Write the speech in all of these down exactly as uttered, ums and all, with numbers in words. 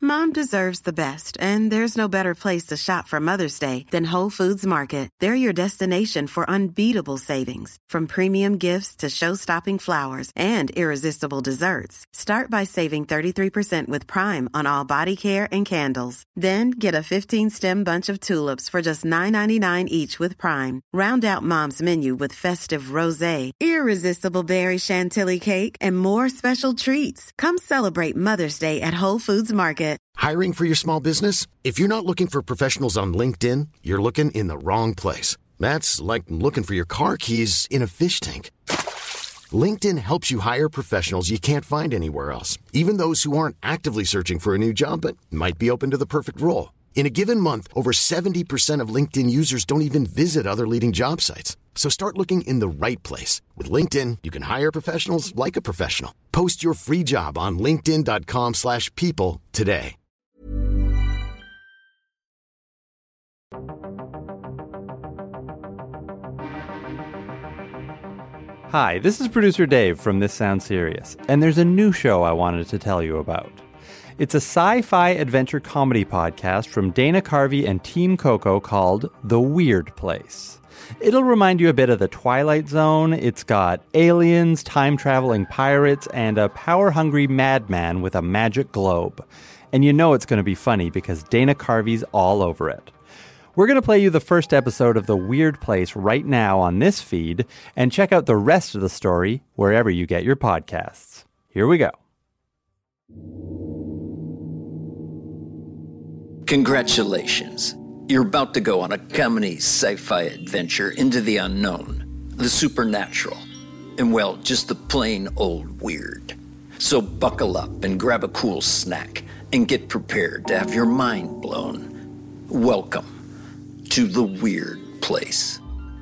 Mom deserves the best, and there's no better place to shop for Mother's Day than Whole Foods Market. They're your destination for unbeatable savings, from premium gifts to show-stopping flowers and irresistible desserts. Start by saving thirty-three percent with Prime on all body care and candles. Then get a fifteen-stem bunch of tulips for just nine ninety-nine each with Prime. Round out Mom's menu with festive rosé, irresistible berry chantilly cake, and more special treats. Come celebrate Mother's Day at Whole Foods Market. Hiring for your small business? If you're not looking for professionals on LinkedIn, you're looking in the wrong place. That's like looking for your car keys in a fish tank. LinkedIn helps you hire professionals you can't find anywhere else, even those who aren't actively searching for a new job but might be open to the perfect role. In a given month, over seventy percent of LinkedIn users don't even visit other leading job sites. So start looking in the right place. With LinkedIn, you can hire professionals like a professional. Post your free job on linkedin.com slash people today. Hi, this is producer Dave from This Sounds Serious, and there's a new show I wanted to tell you about. It's a sci-fi adventure comedy podcast from Dana Carvey and Team Coco called The Weird Place. It'll remind you a bit of The Twilight Zone. It's got aliens, time-traveling pirates, and a power-hungry madman with a magic globe. And you know it's going to be funny because Dana Carvey's all over it. We're going to play you the first episode of The Weird Place right now on this feed, and check out the rest of the story wherever you get your podcasts. Here we go. Congratulations. You're about to go on a comedy sci-fi adventure into the unknown, the supernatural, and, well, just the plain old weird. So buckle up and grab a cool snack and get prepared to have your mind blown. Welcome to The Weird Place.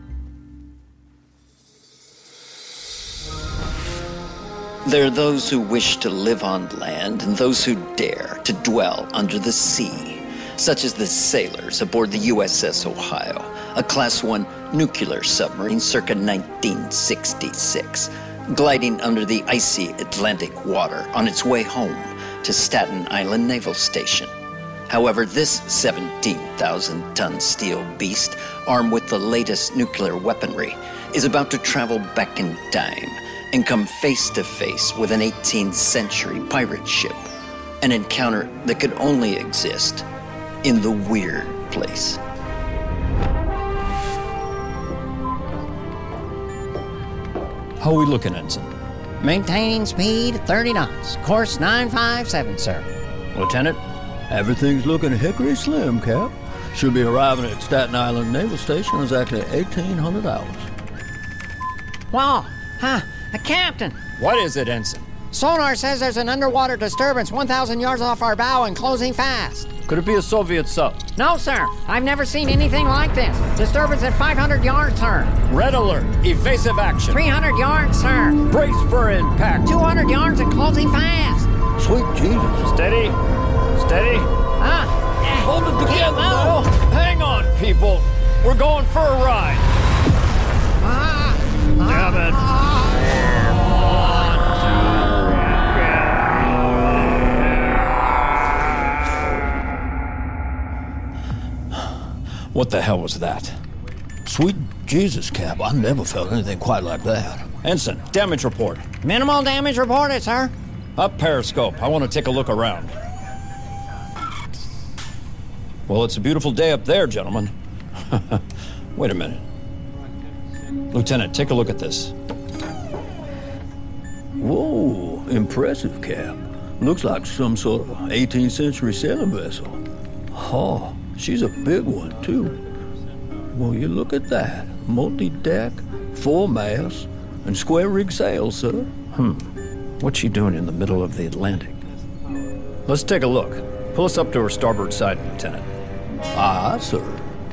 There are those who wish to live on land and those who dare to dwell under the sea, such as the sailors aboard the U S S Ohio, a Class one nuclear submarine circa nineteen sixty-six, gliding under the icy Atlantic water on its way home to Staten Island Naval Station. However, this seventeen thousand ton steel beast, armed with the latest nuclear weaponry, is about to travel back in time and come face to face with an eighteenth century pirate ship, an encounter that could only exist in the Weird Place. How are we looking, Ensign? Maintaining speed thirty knots. Course nine five seven, sir. Lieutenant? Everything's looking hickory slim, Cap. Should be arriving at Staten Island Naval Station in exactly eighteen hundred hours. Whoa, huh, a captain. What is it, Ensign? Sonar says there's an underwater disturbance one thousand yards off our bow and closing fast. Could it be a Soviet sub? No, sir. I've never seen anything like this. Disturbance at five hundred yards, sir. Red alert. Evasive action. three hundred yards, sir. Brace for impact. two hundred yards and closing fast. Sweet Jesus. Steady. Steady. Ah. Hold it together, now. Hang on, people. We're going for a ride. Ah. Damn it. Ah. What the hell was that? Sweet Jesus, Cap. I never felt anything quite like that. Ensign, damage report. Minimal damage reported, sir. Up periscope. I want to take a look around. Well, it's a beautiful day up there, gentlemen. Wait a minute. Lieutenant, take a look at this. Whoa, impressive, Cap. Looks like some sort of eighteenth century sailing vessel. Oh, she's a big one, too. Well, you look at that. Multi-deck, full mast, and square rig sails, sir. Hmm. What's she doing in the middle of the Atlantic? Let's take a look. Pull us up to her starboard side, Lieutenant. Aye, sir.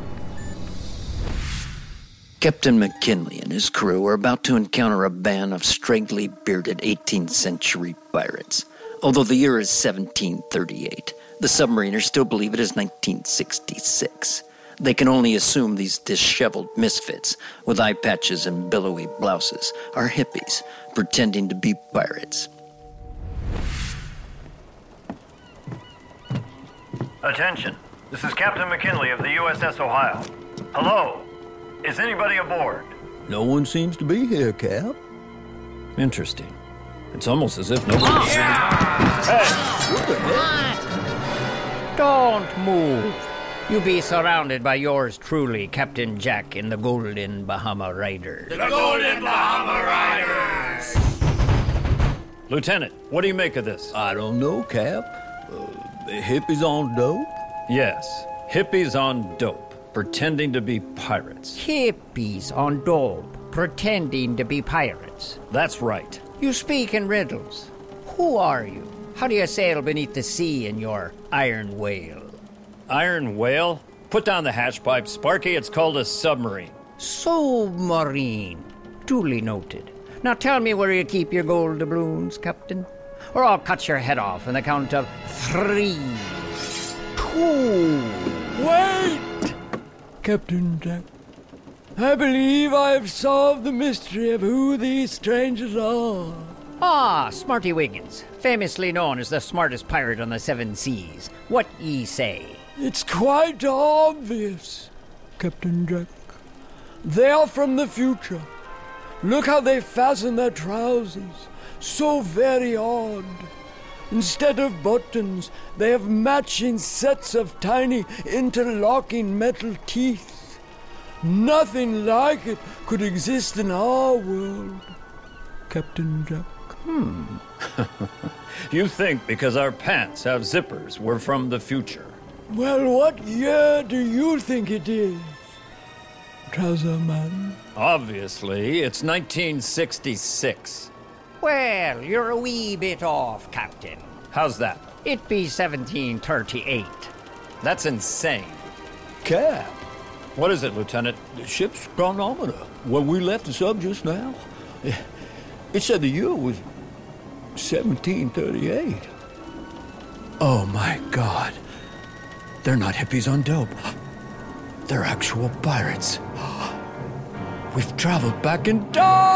Captain McKinley and his crew are about to encounter a band of straggly bearded eighteenth century pirates. Although the year is seventeen thirty-eight, the submariners still believe it is nineteen sixty-six. They can only assume these disheveled misfits with eye patches and billowy blouses are hippies pretending to be pirates. Attention. This is Captain McKinley of the U S S Ohio. Hello. Is anybody aboard? No one seems to be here, Cap. Interesting. It's almost as if nobody... Oh. Yeah. Hey! What the heck? Don't move. You be surrounded by yours truly, Captain Jack in the Golden Bahama Riders. The Golden Bahama Riders! Lieutenant, what do you make of this? I don't know, Cap. Uh, hippies on dope? Yes, hippies on dope, pretending to be pirates. Hippies on dope, pretending to be pirates. That's right. You speak in riddles. Who are you? How do you sail beneath the sea in your iron whale? Iron whale? Put down the hatch pipe, Sparky. It's called a submarine. Submarine. Duly noted. Now tell me where you keep your gold doubloons, Captain. Or I'll cut your head off on the count of three. Two. Wait! Captain Jack. I believe I have solved the mystery of who these strangers are. Ah, Smarty Wiggins, famously known as the smartest pirate on the seven seas. What ye say? It's quite obvious, Captain Jack. They are from the future. Look how they fasten their trousers. So very odd. Instead of buttons, they have matching sets of tiny interlocking metal teeth. Nothing like it could exist in our world, Captain Jack. Hmm. You think because our pants have zippers, we're from the future? Well, what year do you think it is, Trouser Man? Obviously, it's nineteen sixty-six. Well, you're a wee bit off, Captain. How's that? It be seventeen thirty-eight. That's insane. Cap. What is it, Lieutenant? The ship's chronometer. When we left the sub just now, it said the year was seventeen thirty-eight. Oh, my God. They're not hippies on dope. They're actual pirates. We've traveled back in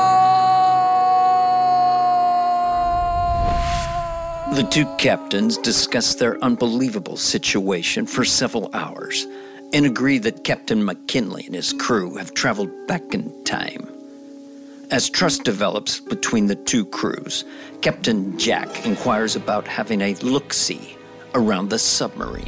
time! The two captains discussed their unbelievable situation for several hours and agree that Captain McKinley and his crew have traveled back in time. As trust develops between the two crews, Captain Jack inquires about having a look-see around the submarine.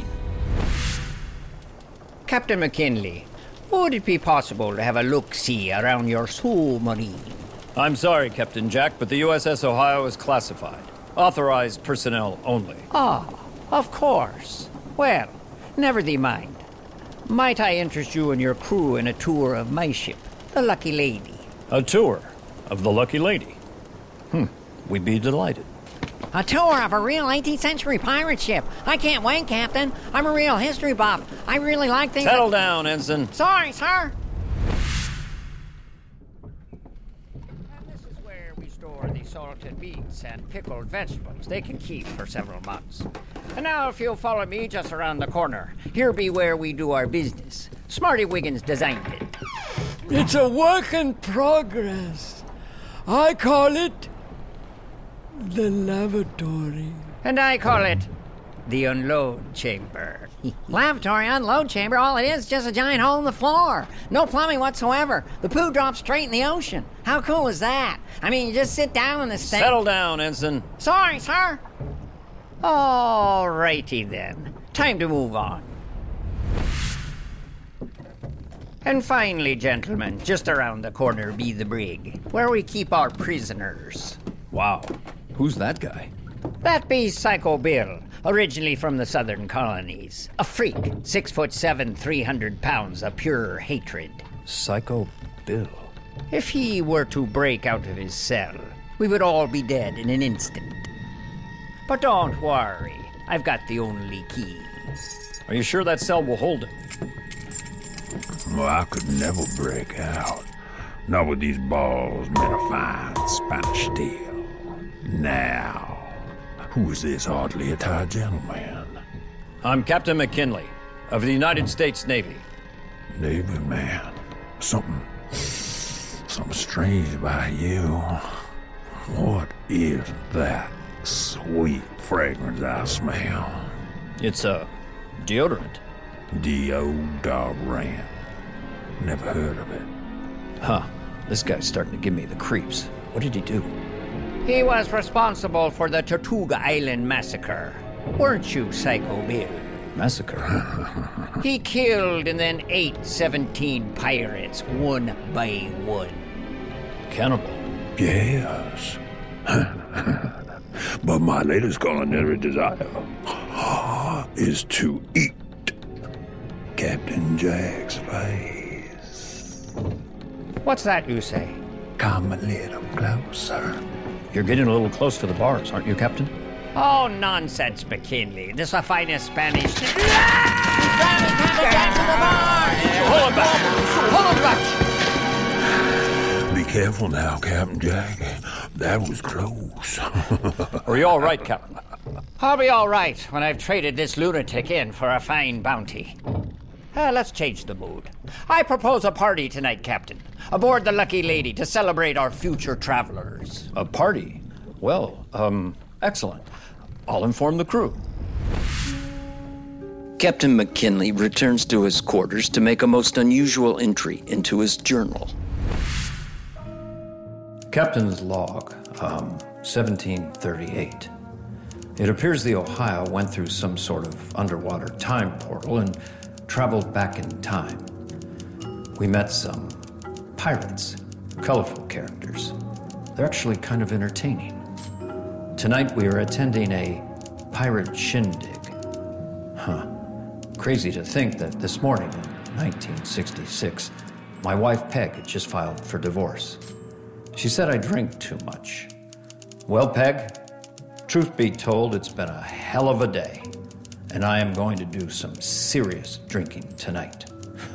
Captain McKinley, would it be possible to have a look-see around your submarine? I'm sorry, Captain Jack, but the U S S Ohio is classified. Authorized personnel only. Ah, of course. Well, never thee mind. Might I interest you and your crew in a tour of my ship, the Lucky Lady? A tour of the Lucky Lady? Hmm, we'd be delighted. A tour of a real eighteenth century pirate ship. I can't wait, Captain. I'm a real history buff. I really like things... Settle down, Ensign. Sorry, sir. And this is where we store the salted beets and pickled vegetables. They can keep for several months. And now if you'll follow me just around the corner, here be where we do our business. Smarty Wiggins designed it. It's a work in progress. I call it the lavatory. And I call it the unload chamber. Lavatory, unload chamber, all it is is just a giant hole in the floor. No plumbing whatsoever. The poo drops straight in the ocean. How cool is that? I mean, you just sit down in this thing. Settle down, Ensign. Sorry, sir. All righty then. Time to move on. And finally, gentlemen, just around the corner be the brig, where we keep our prisoners. Wow. Who's that guy? That be Psycho Bill, originally from the southern colonies. A freak, six foot seven, three hundred pounds of pure hatred. Psycho Bill. If he were to break out of his cell, we would all be dead in an instant. But don't worry, I've got the only key. Are you sure that cell will hold him? Well, I could never break out. Not with these balls made of fine Spanish steel. Now, who is this oddly attired gentleman? I'm Captain McKinley of the United States Navy. Navy man. Something... something strange about you. What is that sweet fragrance I smell? It's a Deodorant? Deodorant. Never heard of it. Huh. This guy's starting to give me the creeps. What did he do? He was responsible for the Tortuga Island massacre. Weren't you, Psycho Bill? Massacre? He killed and then ate seventeen pirates, one by one. Cannibal? Yes. But my latest culinary desire is to eat Captain Jack's face. What's that you say? Come a little closer. You're getting a little close to the bars, aren't you, Captain? Oh, nonsense, McKinley. This is the finest Spanish... Pull him back! Pull him back! Be careful now, Captain Jack. That was close. Are you all right, Captain? I'll be all right when I've traded this lunatic in for a fine bounty. Uh, let's change the mood. I propose a party tonight, Captain, aboard the Lucky Lady to celebrate our future travelers. A party? Well, um, excellent. I'll inform the crew. Captain McKinley returns to his quarters to make a most unusual entry into his journal. Captain's log, um, seventeen thirty-eight. It appears the Ohio went through some sort of underwater time portal and traveled back in time. We met some pirates, colorful characters. They're actually kind of entertaining. Tonight we are attending a pirate shindig. Huh. Crazy to think that this morning in nineteen sixty-six, my wife Peg had just filed for divorce. She said I drink too much. Well, Peg, truth be told, it's been a hell of a day, and I am going to do some serious drinking tonight.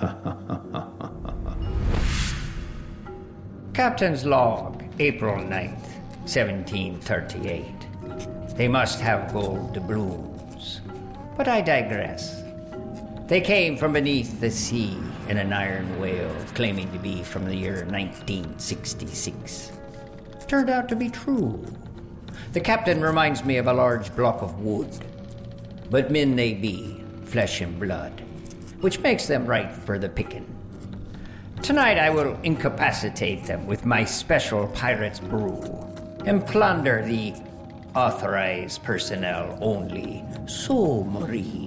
Captain's log, April ninth, seventeen thirty-eight. They must have gold doubloons. But I digress. They came from beneath the sea in an iron whale claiming to be from the year nineteen sixty-six. Turned out to be true. The captain reminds me of a large block of wood. But men they be, flesh and blood, which makes them ripe for the picking. Tonight I will incapacitate them with my special pirate's brew and plunder the authorized personnel only submarine.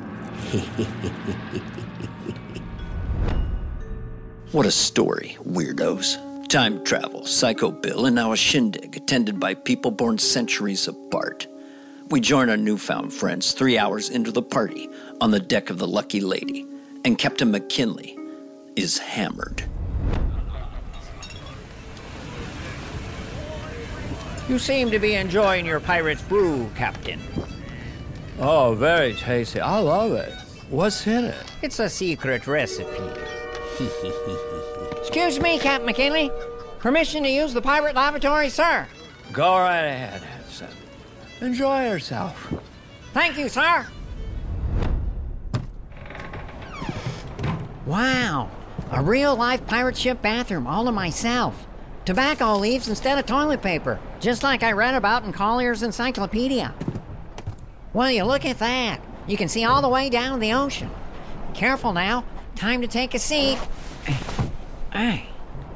What a story, weirdos. Time travel, Psycho Bill, and now a shindig attended by people born centuries apart. We join our newfound friends three hours into the party on the deck of the Lucky Lady, and Captain McKinley is hammered. You seem to be enjoying your pirate's brew, Captain. Oh, very tasty. I love it. What's in it? It's a secret recipe. Excuse me, Captain McKinley. Permission to use the pirate lavatory, sir? Go right ahead, Hudson. Enjoy yourself. Thank you, sir. Wow, a real-life pirate ship bathroom all to myself. Tobacco leaves instead of toilet paper, just like I read about in Collier's Encyclopedia. Well, you look at that. You can see all the way down the ocean. Careful now. Time to take a seat. Hey.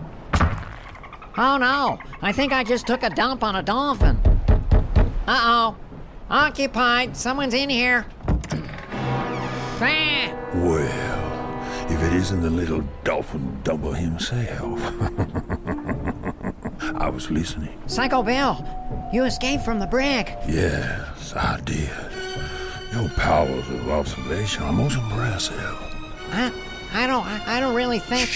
Oh no, I think I just took a dump on a dolphin. Uh-oh. Occupied. Someone's in here. Ah. Well, if it isn't the little dolphin double himself. I was listening. Psycho Bill, you escaped from the brig. Yes, I did. Your powers of observation are most impressive. I, I don't, I, I don't really think...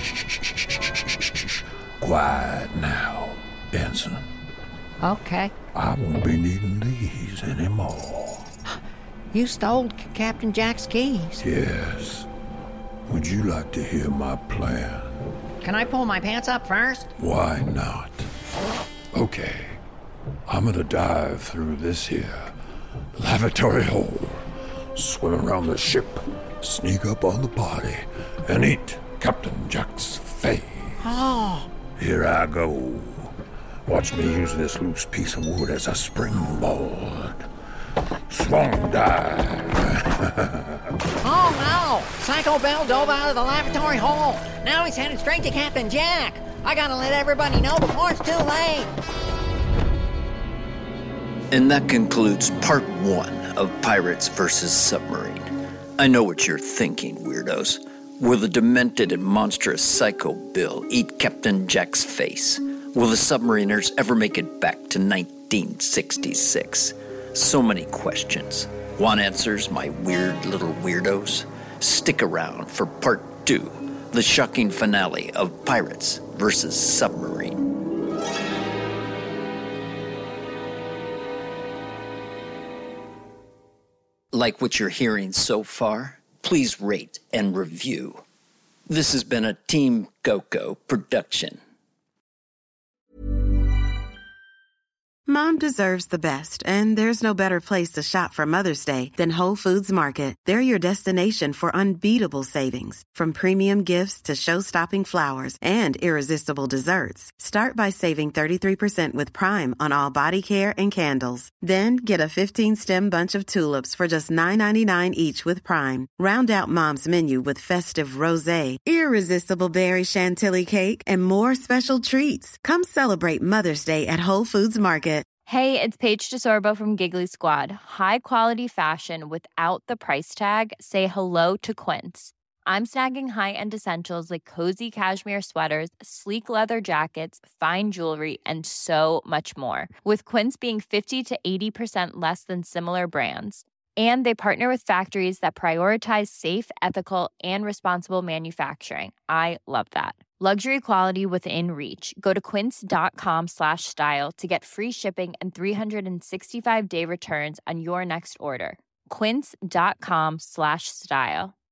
Quiet now, Ensign. Okay. I won't be needing these anymore. You stole Captain Jack's keys. Yes. Would you like to hear my plan? Can I pull my pants up first? Why not? Okay. I'm gonna dive through this here lavatory hole, swim around the ship, sneak up on the body, and eat Captain Jack's face. Oh. Here I go. Watch me use this loose piece of wood as a springboard. Swan dive. Psycho Bill dove out of the lavatory hole. Now he's headed straight to Captain Jack. I gotta let everybody know before it's too late. And that concludes part one of Pirates versus Submarine. I know what you're thinking, weirdos. Will the demented and monstrous Psycho Bill eat Captain Jack's face? Will the submariners ever make it back to nineteen sixty-six? So many questions. Want answers, my weird little weirdos? Stick around for part two, the shocking finale of Pirates versus Submarine. Like what you're hearing so far? Please rate and review. This has been a Team Coco production. Mom deserves the best, and there's no better place to shop for Mother's Day than Whole Foods Market. They're your destination for unbeatable savings, from premium gifts to show-stopping flowers and irresistible desserts. Start by saving thirty-three percent with Prime on all body care and candles. Then get a fifteen-stem bunch of tulips for just nine ninety-nine each with Prime. Round out Mom's menu with festive rosé, irresistible berry chantilly cake, and more special treats. Come celebrate Mother's Day at Whole Foods Market. Hey, it's Paige DeSorbo from Giggly Squad. High quality fashion without the price tag. Say hello to Quince. I'm snagging high-end essentials like cozy cashmere sweaters, sleek leather jackets, fine jewelry, and so much more. With Quince being fifty to eighty percent less than similar brands. And they partner with factories that prioritize safe, ethical, and responsible manufacturing. I love that. Luxury quality within reach. Go to quince.com slash style to get free shipping and three sixty-five day returns on your next order. Quince.com slash style.